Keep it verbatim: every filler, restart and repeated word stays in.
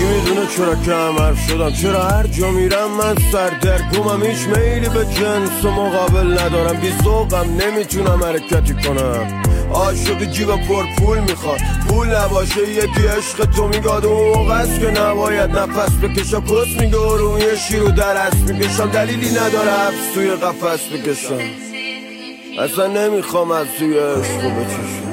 میدونه چرا کمر شدم، چرا هر جا میرم من سردرگمم، هیچ میلی به جنس و مقابل ندارم، بی ذوقم نمیتونم حرکتی کنم. عاشق جیب پر پول میخواد، پول نباشه یکی عشق تو میگاد، اون موقع است که نباید نفس بکشم، کس میگه رو یه شیرو در اسب میکشم، دلیلی نداره حبس توی قفس بکشم، اصلا نمیخوام از توی عشق بچشم.